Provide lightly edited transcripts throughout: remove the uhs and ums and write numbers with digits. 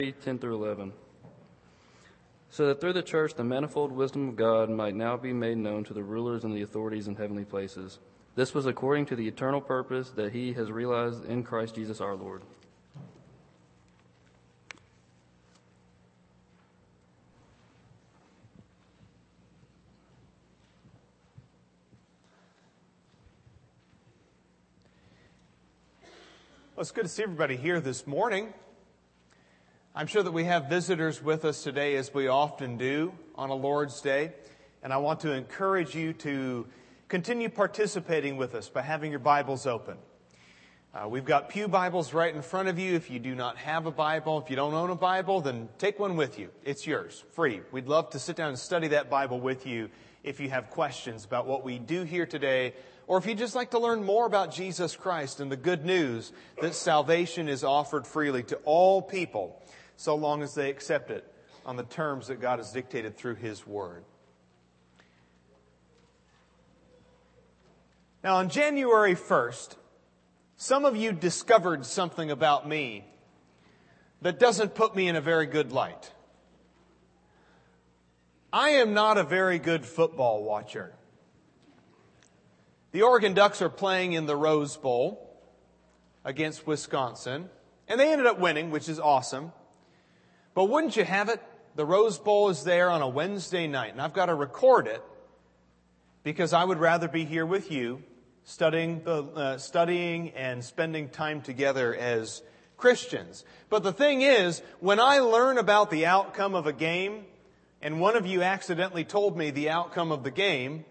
10 through 11. So that through the church the manifold wisdom of God might now be made known to the rulers and the authorities in heavenly places. This was according to the eternal purpose that he has realized in Christ Jesus our Lord. Well, it's good to see everybody here this morning. I'm sure that we have visitors with us today, as we often do on a Lord's Day. And I want to encourage you to continue participating with us by having your Bibles open. We've got pew Bibles right in front of you. If you do not have a Bible, if you don't own a Bible, then take one with you. It's yours, free. We'd love to sit down and study that Bible with you if you have questions about what we do here today, or if you'd just like to learn more about Jesus Christ and the good news that salvation is offered freely to all people, so long as they accept it on the terms that God has dictated through His Word. Now, on January 1st, some of you discovered something about me that doesn't put me in a very good light. I am not a very good football watcher. The Oregon Ducks are playing in the Rose Bowl against Wisconsin, and they ended up winning, which is awesome. But wouldn't you have it, the Rose Bowl is there on a Wednesday night, and I've got to record it because I would rather be here with you studying and spending time together as Christians. But the thing is, when I learn about the outcome of a game, and one of you accidentally told me the outcome of the game,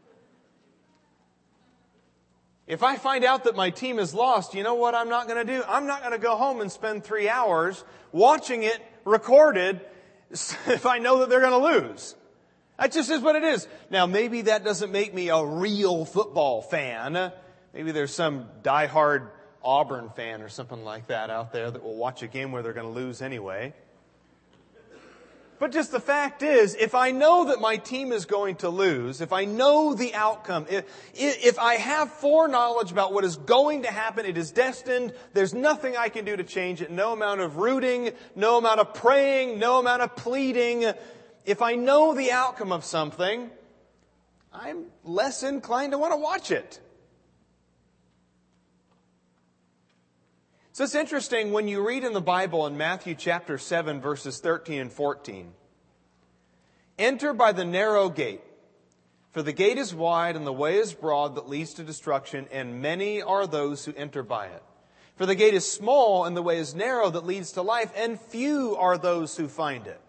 if I find out that my team is lost, you know what I'm not going to do? I'm not going to go home and spend 3 hours watching it recorded if I know that they're going to lose. That just is what it is. Now, maybe that doesn't make me a real football fan. Maybe there's some diehard Auburn fan or something like that out there that will watch a game where they're going to lose anyway. But just the fact is, if I know that my team is going to lose, if I know the outcome, if I have foreknowledge about what is going to happen, it is destined, there's nothing I can do to change it, no amount of rooting, no amount of praying, no amount of pleading. If I know the outcome of something, I'm less inclined to want to watch it. So it's interesting when you read in the Bible in Matthew chapter 7, verses 13 and 14. Enter by the narrow gate, for the gate is wide and the way is broad that leads to destruction, and many are those who enter by it. For the gate is small and the way is narrow that leads to life, and few are those who find it.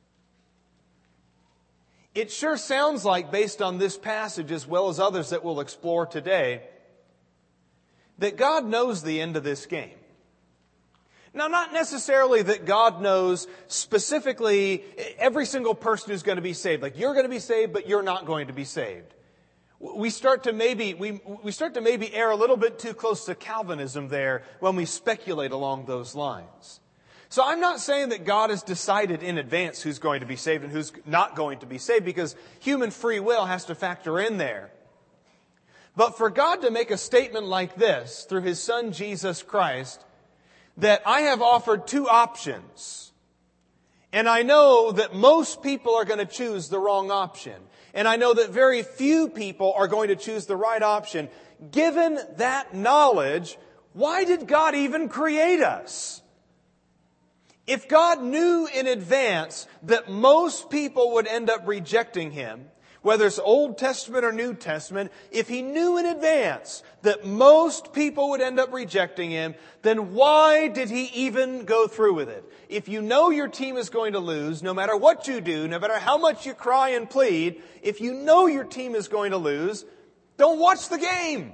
It sure sounds like, based on this passage as well as others that we'll explore today, that God knows the end of this game. Now, not necessarily that God knows specifically every single person who's going to be saved. Like, you're going to be saved, but you're not going to be saved. We start to maybe err a little bit too close to Calvinism there when we speculate along those lines. So I'm not saying that God has decided in advance who's going to be saved and who's not going to be saved, because human free will has to factor in there. But for God to make a statement like this through His Son Jesus Christ, that I have offered two options, and I know that most people are going to choose the wrong option, and I know that very few people are going to choose the right option. Given that knowledge, why did God even create us? If God knew in advance that most people would end up rejecting Him, whether it's Old Testament or New Testament, if He knew in advance that most people would end up rejecting Him, then why did He even go through with it? If you know your team is going to lose, no matter what you do, no matter how much you cry and plead, if you know your team is going to lose, don't watch the game.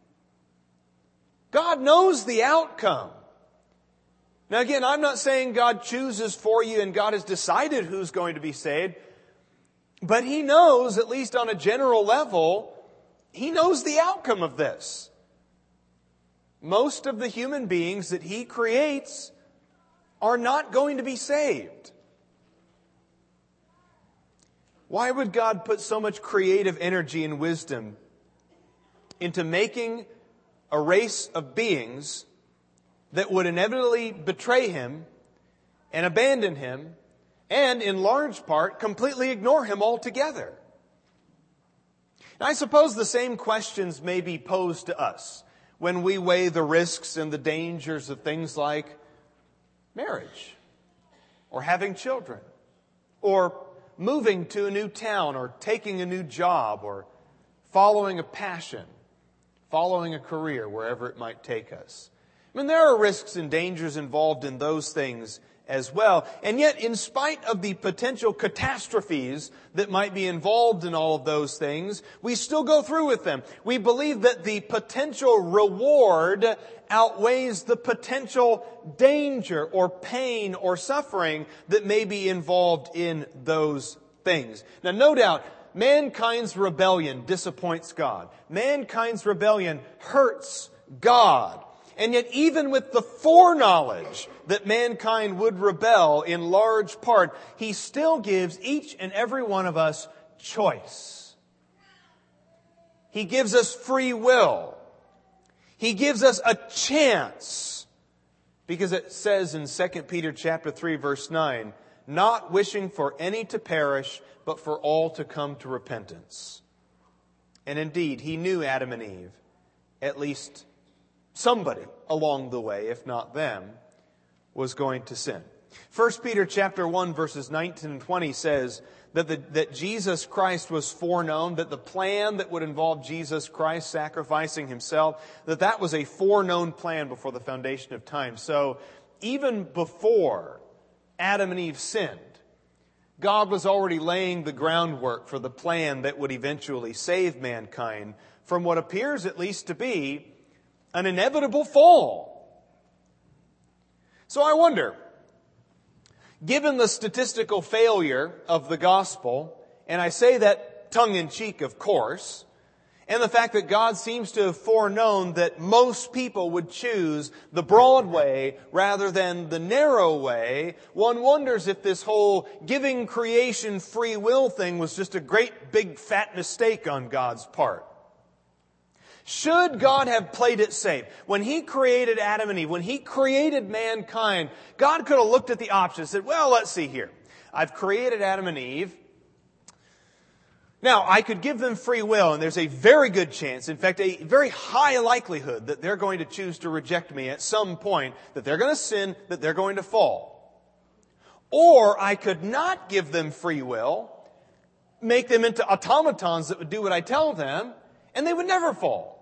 God knows the outcome. Now again, I'm not saying God chooses for you and God has decided who's going to be saved. But He knows, at least on a general level, He knows the outcome of this. Most of the human beings that He creates are not going to be saved. Why would God put so much creative energy and wisdom into making a race of beings that would inevitably betray Him and abandon Him, and in large part completely ignore Him altogether. And I suppose the same questions may be posed to us when we weigh the risks and the dangers of things like marriage, or having children, or moving to a new town, or taking a new job, or following a passion, following a career, wherever it might take us. I mean, there are risks and dangers involved in those things as well. And yet, in spite of the potential catastrophes that might be involved in all of those things, we still go through with them. We believe that the potential reward outweighs the potential danger or pain or suffering that may be involved in those things. Now, no doubt, mankind's rebellion disappoints God. Mankind's rebellion hurts God. And yet, even with the foreknowledge that mankind would rebel in large part, He still gives each and every one of us choice. He gives us free will. He gives us a chance. Because it says in 2 Peter chapter 3, verse 9, not wishing for any to perish, but for all to come to repentance. And indeed, He knew Adam and Eve, at least somebody along the way, if not them, was going to sin. 1 Peter chapter 1 verses 19 and 20 says that Jesus Christ was foreknown, that the plan that would involve Jesus Christ sacrificing Himself, that was a foreknown plan before the foundation of time. So even before Adam and Eve sinned, God was already laying the groundwork for the plan that would eventually save mankind from what appears at least to be an inevitable fall. So I wonder, given the statistical failure of the gospel, and I say that tongue-in-cheek, of course, and the fact that God seems to have foreknown that most people would choose the broad way rather than the narrow way, one wonders if this whole giving creation free will thing was just a great big fat mistake on God's part. Should God have played it safe? When He created Adam and Eve, when He created mankind, God could have looked at the options and said, well, let's see here. I've created Adam and Eve. Now, I could give them free will, and there's a very good chance, in fact, a very high likelihood that they're going to choose to reject me at some point, that they're going to sin, that they're going to fall. Or I could not give them free will, make them into automatons that would do what I tell them, and they would never fall.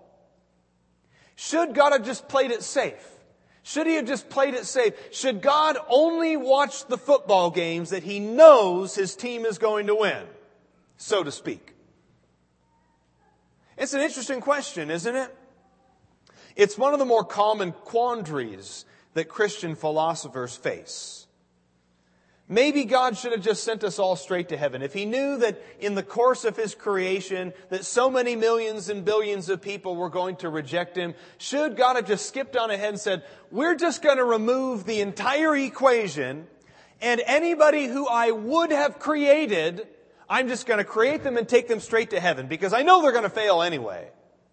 Should God have just played it safe? Should He have just played it safe? Should God only watch the football games that He knows His team is going to win, so to speak? It's an interesting question, isn't it? It's one of the more common quandaries that Christian philosophers face. Maybe God should have just sent us all straight to heaven. If He knew that in the course of His creation that so many millions and billions of people were going to reject Him, should God have just skipped on ahead and said, we're just going to remove the entire equation, and anybody who I would have created, I'm just going to create them and take them straight to heaven because I know they're going to fail anyway.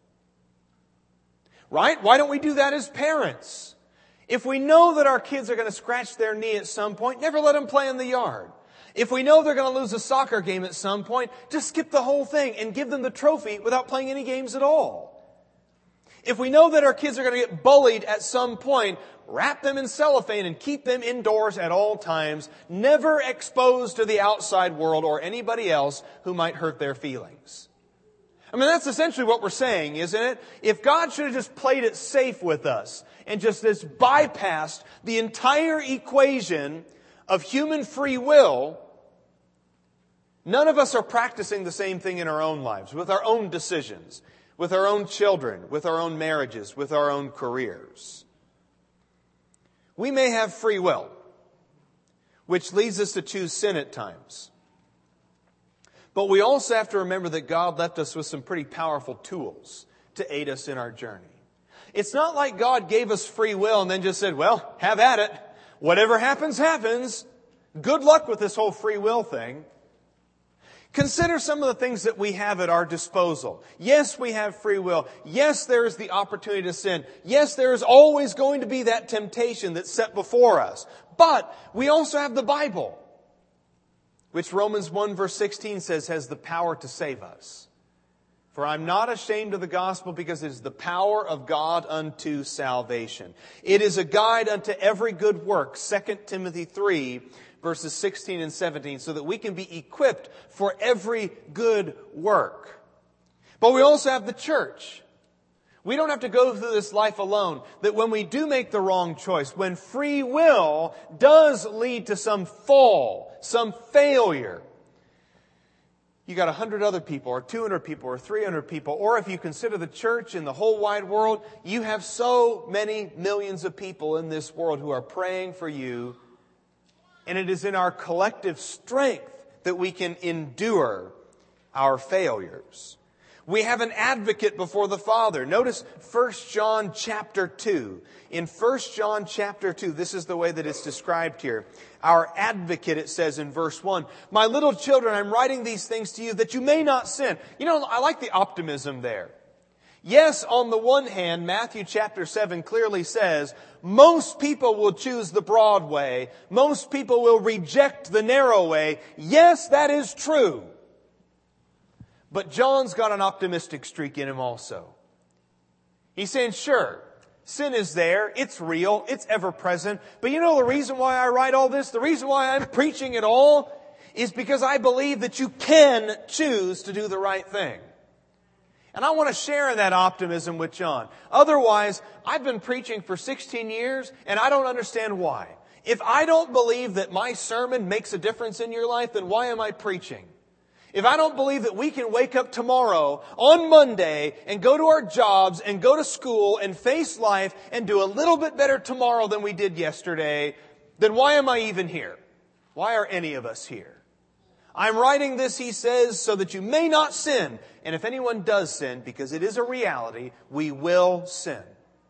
Right? Why don't we do that as parents? If we know that our kids are going to scratch their knee at some point, never let them play in the yard. If we know they're going to lose a soccer game at some point, just skip the whole thing and give them the trophy without playing any games at all. If we know that our kids are going to get bullied at some point, wrap them in cellophane and keep them indoors at all times, never exposed to the outside world or anybody else who might hurt their feelings. I mean, that's essentially what we're saying, isn't it? If God should have just played it safe with us and just bypassed the entire equation of human free will, none of us are practicing the same thing in our own lives, with our own decisions, with our own children, with our own marriages, with our own careers. We may have free will, which leads us to choose sin at times. But we also have to remember that God left us with some pretty powerful tools to aid us in our journey. It's not like God gave us free will and then just said, well, have at it. Whatever happens, happens. Good luck with this whole free will thing. Consider some of the things that we have at our disposal. Yes, we have free will. Yes, there is the opportunity to sin. Yes, there is always going to be that temptation that's set before us. But we also have the Bible, which Romans 1 verse 16 says has the power to save us. For I'm not ashamed of the gospel, because it is the power of God unto salvation. It is a guide unto every good work, 2 Timothy 3 verses 16 and 17, so that we can be equipped for every good work. But we also have the church. We don't have to go through this life alone. That when we do make the wrong choice, when free will does lead to some fall, some failure, you got 100 other people, or 200 people, or 300 people, or if you consider the church in the whole wide world, you have so many millions of people in this world who are praying for you. And it is in our collective strength that we can endure our failures. We have an advocate before the Father. Notice 1 John chapter 2. In 1 John chapter 2, this is the way that it's described here. Our advocate, it says in verse 1, "My little children, I'm writing these things to you that you may not sin." You know, I like the optimism there. Yes, on the one hand, Matthew chapter 7 clearly says, most people will choose the broad way. Most people will reject the narrow way. Yes, that is true. But John's got an optimistic streak in him also. He's saying, sure, sin is there. It's real. It's ever present. But you know the reason why I write all this? The reason why I'm preaching it all is because I believe that you can choose to do the right thing. And I want to share in that optimism with John. Otherwise, I've been preaching for 16 years and I don't understand why. If I don't believe that my sermon makes a difference in your life, then why am I preaching? If I don't believe that we can wake up tomorrow on Monday and go to our jobs and go to school and face life and do a little bit better tomorrow than we did yesterday, then why am I even here? Why are any of us here? I'm writing this, he says, so that you may not sin. And if anyone does sin, because it is a reality, we will sin.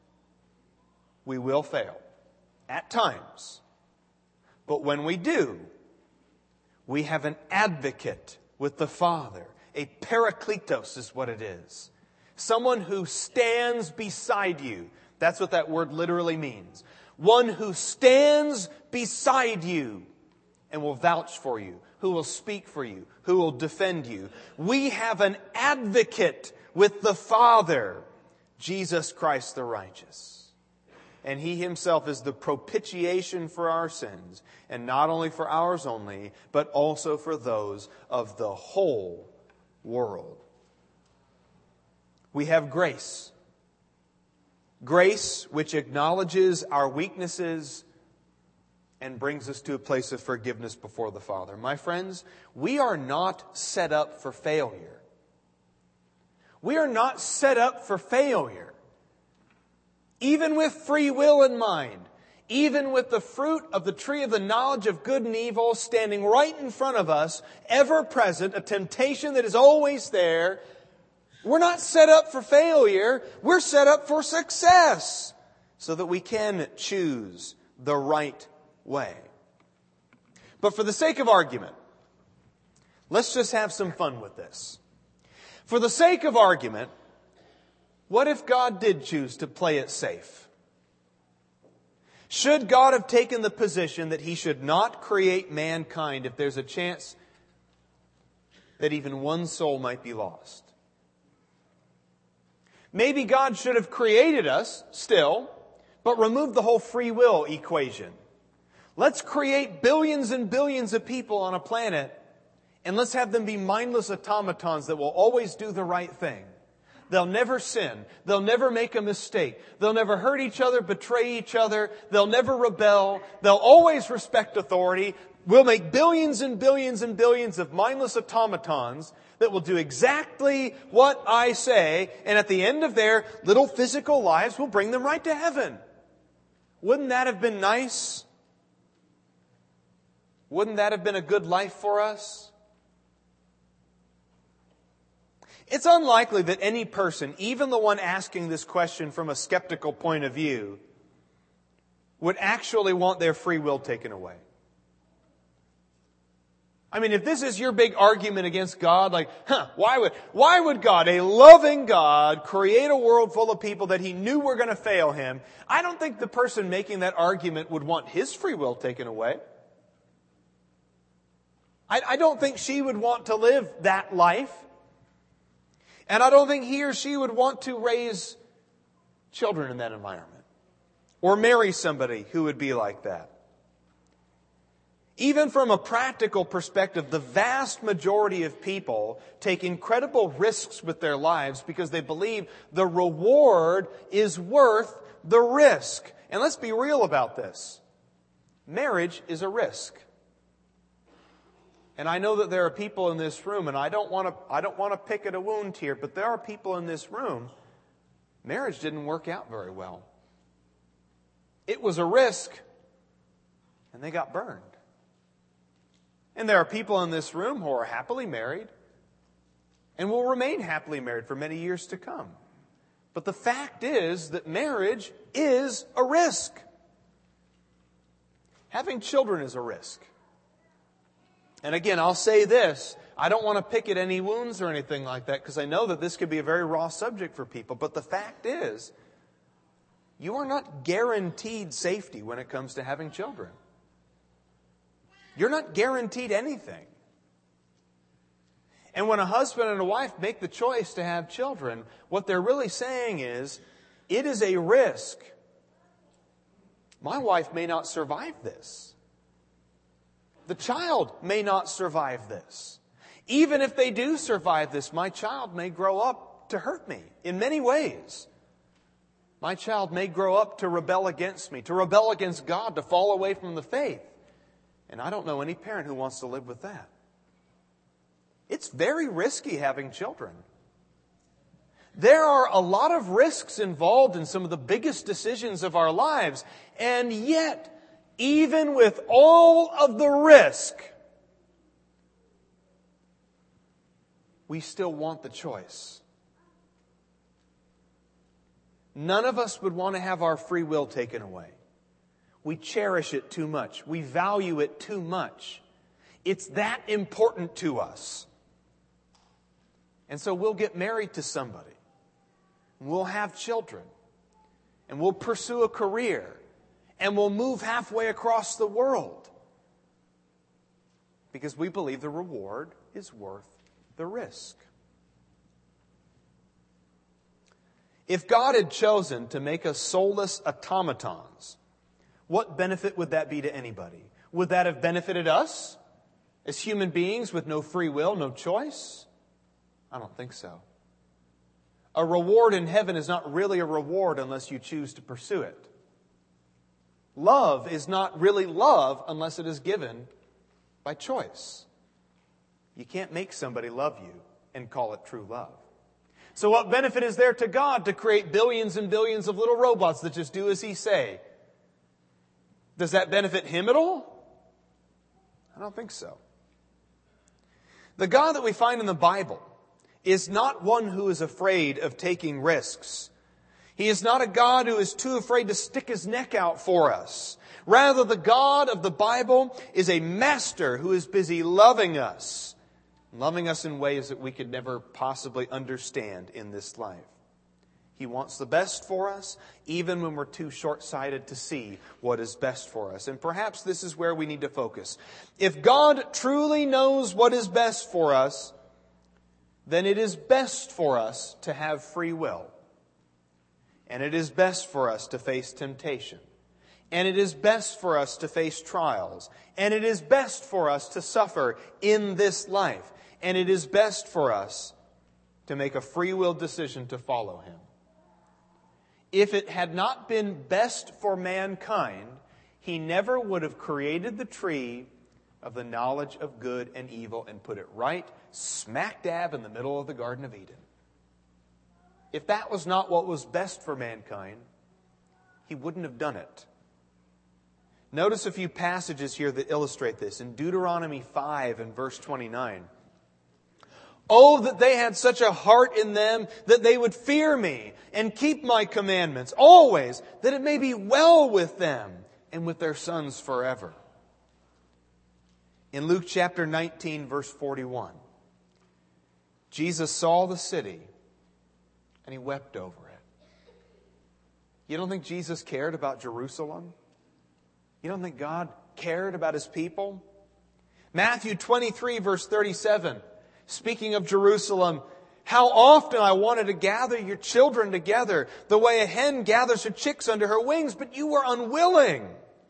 We will fail. At times. But when we do, we have an advocate with the Father. A parakletos is what it is. Someone who stands beside you. That's what that word literally means. One who stands beside you and will vouch for you, who will speak for you, who will defend you. We have an advocate with the Father, Jesus Christ the righteous. And He Himself is the propitiation for our sins, and not only for ours only, but also for those of the whole world. We have grace. Grace which acknowledges our weaknesses and brings us to a place of forgiveness before the Father. My friends, we are not set up for failure. We are not set up for failure. Even with free will in mind, even with the fruit of the tree of the knowledge of good and evil standing right in front of us, ever present, a temptation that is always there, we're not set up for failure. We're set up for success so that we can choose the right way. But for the sake of argument, let's just have some fun with this. For the sake of argument, what if God did choose to play it safe? Should God have taken the position that He should not create mankind if there's a chance that even one soul might be lost? Maybe God should have created us still, but removed the whole free will equation. Let's create billions and billions of people on a planet, and let's have them be mindless automatons that will always do the right thing. They'll never sin. They'll never make a mistake. They'll never hurt each other, betray each other. They'll never rebel. They'll always respect authority. We'll make billions and billions and billions of mindless automatons that will do exactly what I say, and at the end of their little physical lives, we'll bring them right to heaven. Wouldn't that have been nice? Wouldn't that have been a good life for us? It's unlikely that any person, even the one asking this question from a skeptical point of view, would actually want their free will taken away. I mean, if this is your big argument against God, like, why would God, a loving God, create a world full of people that He knew were going to fail Him? I don't think the person making that argument would want his free will taken away. I don't think she would want to live that life. And I don't think he or she would want to raise children in that environment. Or marry somebody who would be like that. Even from a practical perspective, the vast majority of people take incredible risks with their lives because they believe the reward is worth the risk. And let's be real about this. Marriage is a risk. And I know that there are people in this room, and I don't want to pick at a wound here, but there are people in this room, marriage didn't work out very well. It was a risk, and they got burned. And there are people in this room who are happily married and will remain happily married for many years to come. But the fact is that marriage is a risk. Having children is a risk. And again, I'll say this. I don't want to pick at any wounds or anything like that because I know that this could be a very raw subject for people. But the fact is, you are not guaranteed safety when it comes to having children. You're not guaranteed anything. And when a husband and a wife make the choice to have children, what they're really saying is, it is a risk. My wife may not survive this. The child may not survive this. Even if they do survive this, my child may grow up to hurt me in many ways. My child may grow up to rebel against me, to rebel against God, to fall away from the faith. And I don't know any parent who wants to live with that. It's very risky having children. There are a lot of risks involved in some of the biggest decisions of our lives. And yet, even with all of the risk, we still want the choice. None of us would want to have our free will taken away. We cherish it too much. We value it too much. It's that important to us. And so we'll get married to somebody. We'll have children. And we'll pursue a career. And we'll move halfway across the world. Because we believe the reward is worth the risk. If God had chosen to make us soulless automatons, what benefit would that be to anybody? Would that have benefited us as human beings with no free will, no choice? I don't think so. A reward in heaven is not really a reward unless you choose to pursue it. Love is not really love unless it is given by choice. You can't make somebody love you and call it true love. So what benefit is there to God to create billions and billions of little robots that just do as He say? Does that benefit Him at all? I don't think so. The God that we find in the Bible is not one who is afraid of taking risks. He is not a God who is too afraid to stick His neck out for us. Rather, the God of the Bible is a master who is busy loving us in ways that we could never possibly understand in this life. He wants the best for us, even when we're too short-sighted to see what is best for us. And perhaps this is where we need to focus. If God truly knows what is best for us, then it is best for us to have free will. And it is best for us to face temptation. And it is best for us to face trials. And it is best for us to suffer in this life. And it is best for us to make a free will decision to follow Him. If it had not been best for mankind, He never would have created the tree of the knowledge of good and evil and put it right smack dab in the middle of the Garden of Eden. If that was not what was best for mankind, He wouldn't have done it. Notice a few passages here that illustrate this. In Deuteronomy 5 and verse 29. Oh, that they had such a heart in them that they would fear me and keep my commandments always, that it may be well with them and with their sons forever. In Luke chapter 19, verse 41, Jesus saw the city and He wept over it. You don't think Jesus cared about Jerusalem? You don't think God cared about His people? Matthew 23, verse 37, speaking of Jerusalem, how often I wanted to gather your children together, the way a hen gathers her chicks under her wings, but you were unwilling.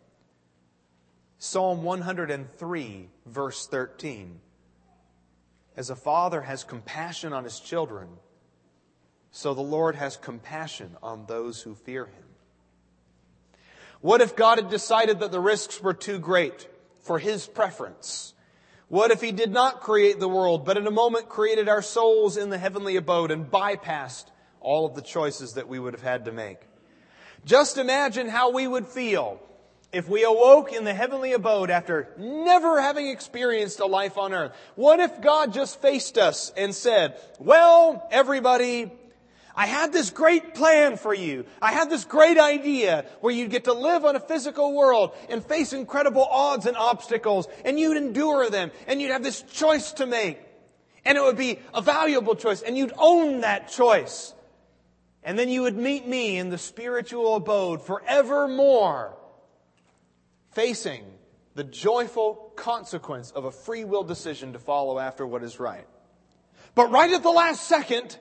Psalm 103, verse 13. As a father has compassion on his children, so the Lord has compassion on those who fear Him. What if God had decided that the risks were too great for His preference? What if He did not create the world, but in a moment created our souls in the heavenly abode and bypassed all of the choices that we would have had to make? Just imagine how we would feel if we awoke in the heavenly abode after never having experienced a life on earth. What if God just faced us and said, well, everybody, I had this great plan for you. I had this great idea where you'd get to live on a physical world and face incredible odds and obstacles, and you'd endure them, and you'd have this choice to make. And it would be a valuable choice, and you'd own that choice. And then you would meet me in the spiritual abode forevermore, facing the joyful consequence of a free will decision to follow after what is right. But right at the last second,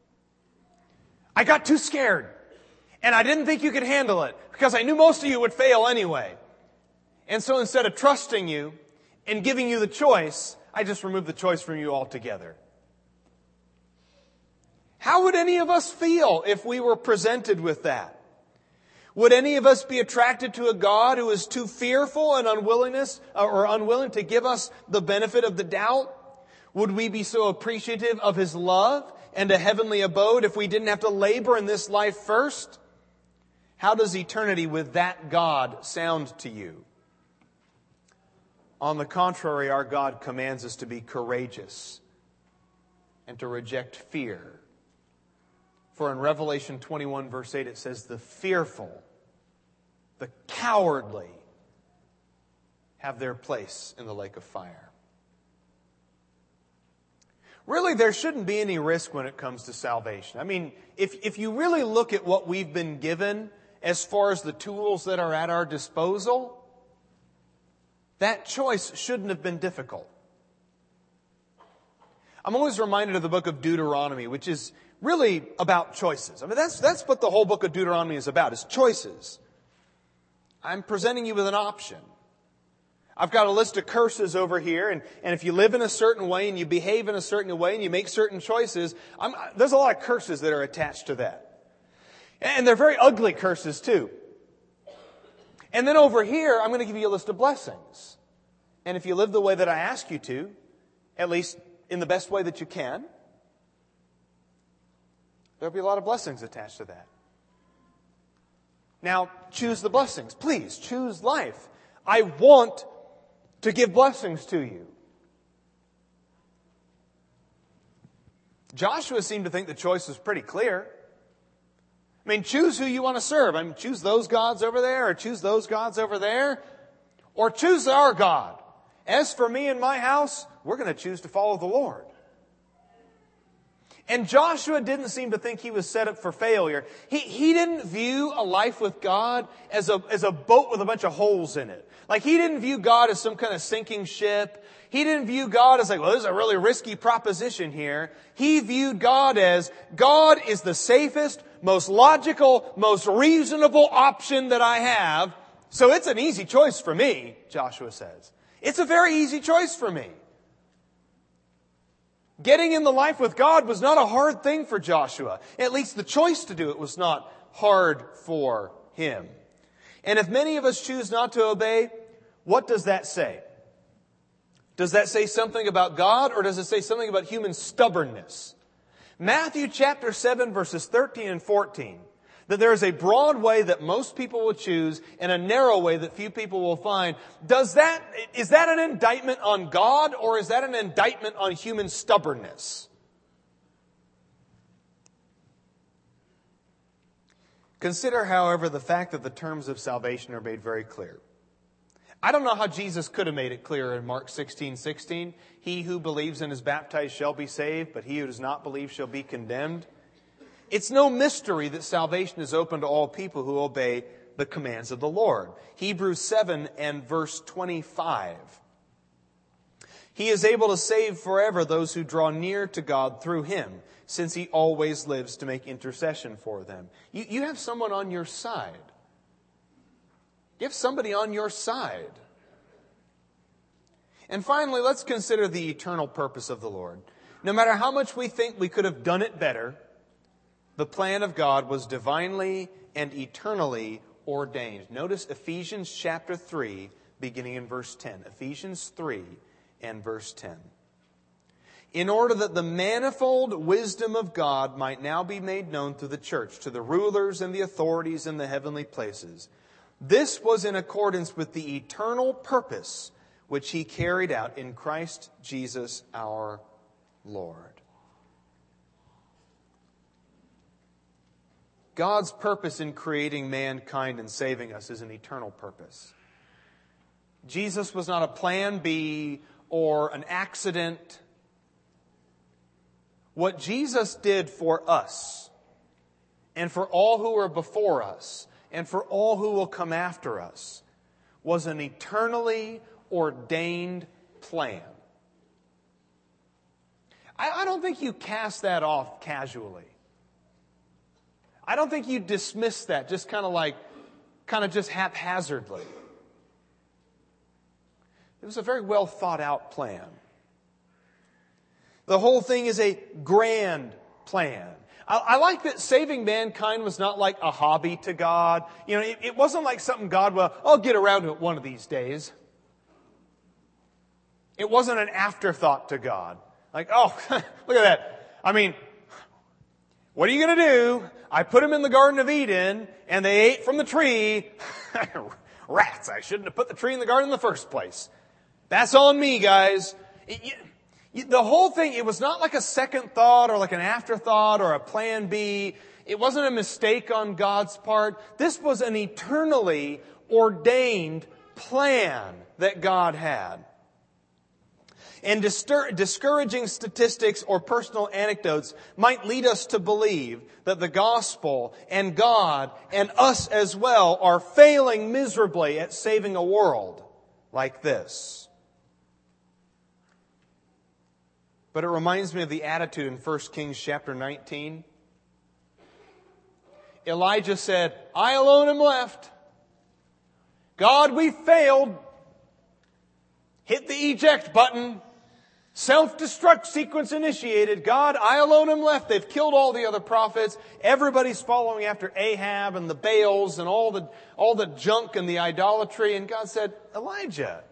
I got too scared, and I didn't think you could handle it, because I knew most of you would fail anyway. And so instead of trusting you and giving you the choice, I just removed the choice from you altogether. How would any of us feel if we were presented with that? Would any of us be attracted to a God who is too fearful and unwilling to give us the benefit of the doubt? Would we be so appreciative of His love and a heavenly abode if we didn't have to labor in this life first? How does eternity with that God sound to you? On the contrary, our God commands us to be courageous and to reject fear. For in Revelation 21, verse 8, it says, the fearful, the cowardly have their place in the lake of fire. Really, there shouldn't be any risk when it comes to salvation. I mean, if you really look at what we've been given as far as the tools that are at our disposal, that choice shouldn't have been difficult. I'm always reminded of the book of Deuteronomy, which is really about choices. I mean, that's what the whole book of Deuteronomy is about, is choices. I'm presenting you with an option. I've got a list of curses over here, and if you live in a certain way and you behave in a certain way and you make certain choices, there's a lot of curses that are attached to that. And they're very ugly curses too. And then over here, I'm going to give you a list of blessings. And if you live the way that I ask you to, at least in the best way that you can, there'll be a lot of blessings attached to that. Now, choose the blessings. Please, choose life. I want to give blessings to you. Joshua seemed to think the choice was pretty clear. I mean, choose who you want to serve. I mean, choose those gods over there, or choose those gods over there, or choose our God. As for me and my house, we're going to choose to follow the Lord. And Joshua didn't seem to think he was set up for failure. He didn't view a life with God as a boat with a bunch of holes in it. Like, he didn't view God as some kind of sinking ship. He didn't view God as like, well, this is a really risky proposition here. He viewed God as, God is the safest, most logical, most reasonable option that I have. So it's an easy choice for me, Joshua says. It's a very easy choice for me. Getting in the life with God was not a hard thing for Joshua. At least the choice to do it was not hard for him. And if many of us choose not to obey, what does that say? Does that say something about God, or does it say something about human stubbornness? Matthew chapter 7, verses 13 and 14. That there is a broad way that most people will choose and a narrow way that few people will find. Is that an indictment on God, or is that an indictment on human stubbornness? Consider, however, the fact that the terms of salvation are made very clear. I don't know how Jesus could have made it clearer in Mark 16:16. He who believes and is baptized shall be saved, but he who does not believe shall be condemned. It's no mystery that salvation is open to all people who obey the commands of the Lord. Hebrews 7 and verse 25. He is able to save forever those who draw near to God through him, since he always lives to make intercession for them. You have someone on your side. You have somebody on your side. And finally, let's consider the eternal purpose of the Lord. No matter how much we think we could have done it better, the plan of God was divinely and eternally ordained. Notice Ephesians chapter 3, beginning in verse 10. Ephesians 3 and verse 10. In order that the manifold wisdom of God might now be made known through the church, to the rulers and the authorities in the heavenly places. This was in accordance with the eternal purpose which he carried out in Christ Jesus our Lord. God's purpose in creating mankind and saving us is an eternal purpose. Jesus was not a plan B or an accident. What Jesus did for us, and for all who are before us, and for all who will come after us, was an eternally ordained plan. I don't think you cast that off casually. I don't think you dismiss that just kind of just haphazardly. It was a very well thought out plan. The whole thing is a grand plan. I like that saving mankind was not like a hobby to God. You know, it wasn't like something God, well, I'll get around to it one of these days. It wasn't an afterthought to God. Like, oh, look at that. I mean, what are you going to do? I put them in the Garden of Eden, and they ate from the tree. Rats, I shouldn't have put the tree in the garden in the first place. That's on me, guys. The whole thing, it was not like a second thought or like an afterthought or a plan B. It wasn't a mistake on God's part. This was an eternally ordained plan that God had. And discouraging statistics or personal anecdotes might lead us to believe that the gospel and God and us as well are failing miserably at saving a world like this. But it reminds me of the attitude in 1 Kings chapter 19. Elijah said, I alone am left. God, we failed. Hit the eject button. Self-destruct sequence initiated. God, I alone am left. They've killed all the other prophets. Everybody's following after Ahab and the Baals and all the junk and the idolatry. And God said, Elijah,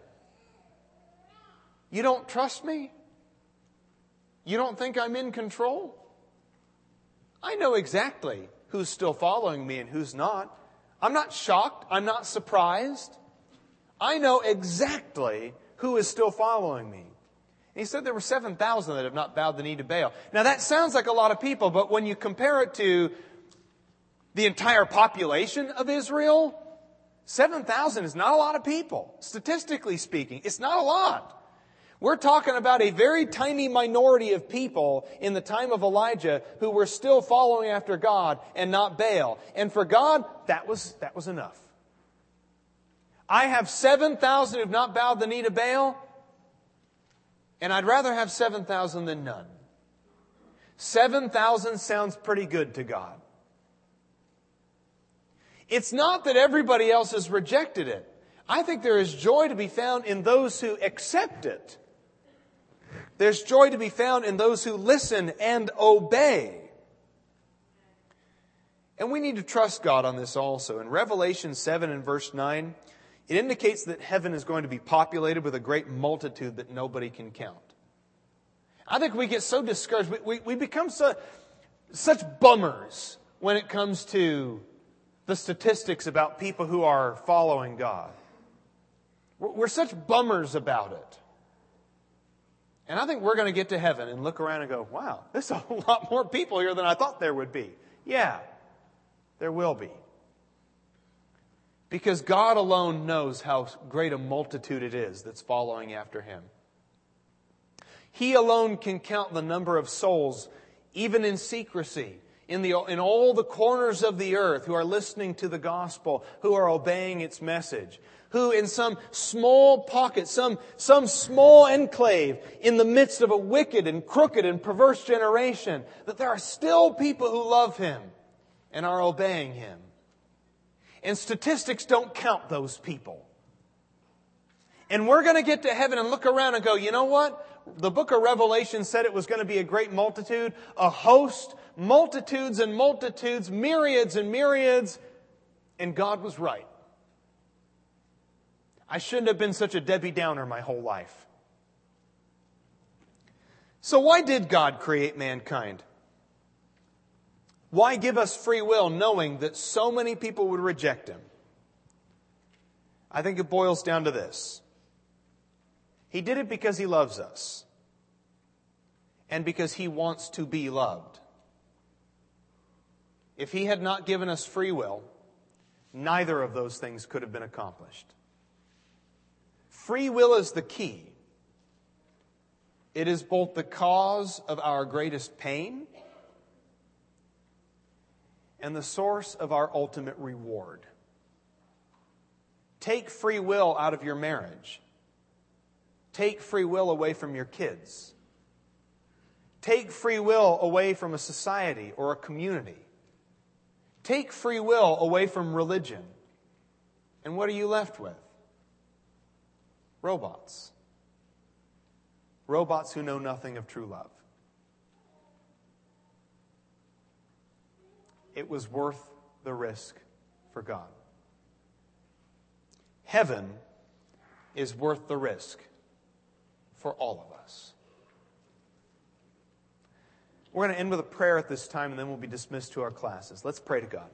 you don't trust me? You don't think I'm in control? I know exactly who's still following me and who's not. I'm not shocked. I'm not surprised. I know exactly who is still following me. And he said there were 7,000 that have not bowed the knee to Baal. Now that sounds like a lot of people, but when you compare it to the entire population of Israel, 7,000 is not a lot of people. Statistically speaking, it's not a lot. We're talking about a very tiny minority of people in the time of Elijah who were still following after God and not Baal. And for God, that was enough. I have 7,000 who have not bowed the knee to Baal, and I'd rather have 7,000 than none. 7,000 sounds pretty good to God. It's not that everybody else has rejected it. I think there is joy to be found in those who accept it. There's joy to be found in those who listen and obey. And we need to trust God on this also. In Revelation 7 and verse 9, it indicates that heaven is going to be populated with a great multitude that nobody can count. I think we get so discouraged. We become such bummers when it comes to the statistics about people who are following God. We're such bummers about it. And I think we're going to get to heaven and look around and go, wow, there's a lot more people here than I thought there would be. Yeah, there will be. Because God alone knows how great a multitude it is that's following after Him. He alone can count the number of souls, even in secrecy, in all the corners of the earth, who are listening to the gospel, who are obeying its message, who in some small pocket, some small enclave in the midst of a wicked and crooked and perverse generation, that there are still people who love Him and are obeying Him. And statistics don't count those people. And we're going to get to heaven and look around and go, you know what? The book of Revelation said it was going to be a great multitude, a host, multitudes and multitudes, myriads and myriads. And God was right. I shouldn't have been such a Debbie Downer my whole life. So why did God create mankind? Why give us free will knowing that so many people would reject Him? I think it boils down to this. He did it because He loves us. And because He wants to be loved. If He had not given us free will, neither of those things could have been accomplished. Free will is the key. It is both the cause of our greatest pain and the source of our ultimate reward. Take free will out of your marriage. Take free will away from your kids. Take free will away from a society or a community. Take free will away from religion. And what are you left with? Robots. Robots who know nothing of true love. It was worth the risk for God. Heaven is worth the risk for all of us. We're going to end with a prayer at this time, and then we'll be dismissed to our classes. Let's pray to God.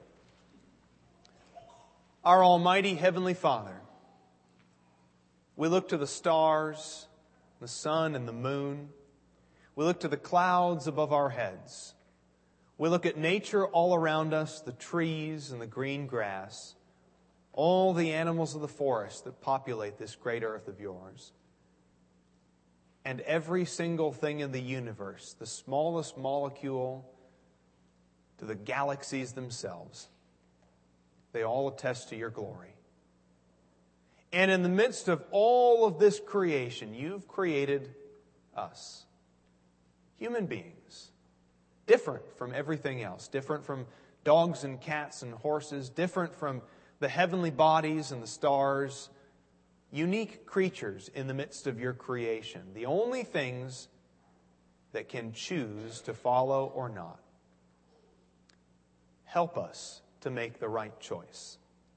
Our almighty Heavenly Father, we look to the stars, the sun, and the moon. We look to the clouds above our heads. We look at nature all around us, the trees and the green grass, all the animals of the forest that populate this great earth of yours. And every single thing in the universe, the smallest molecule to the galaxies themselves, they all attest to your glory. And in the midst of all of this creation, you've created us, human beings, different from everything else, different from dogs and cats and horses, different from the heavenly bodies and the stars, unique creatures in the midst of your creation, the only things that can choose to follow or not. Help us to make the right choice.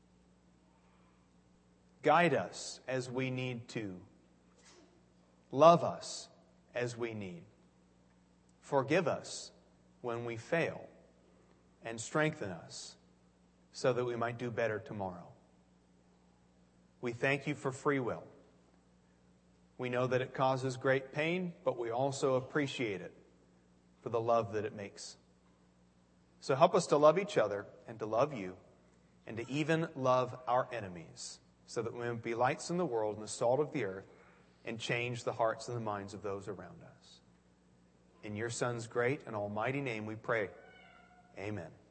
Guide us as we need to. Love us as we need. Forgive us when we fail, and strengthen us so that we might do better tomorrow. We thank you for free will. We know that it causes great pain, but we also appreciate it for the love that it makes. So help us to love each other and to love you and to even love our enemies so that we may be lights in the world and the salt of the earth and change the hearts and the minds of those around us. In your Son's great and almighty name we pray. Amen.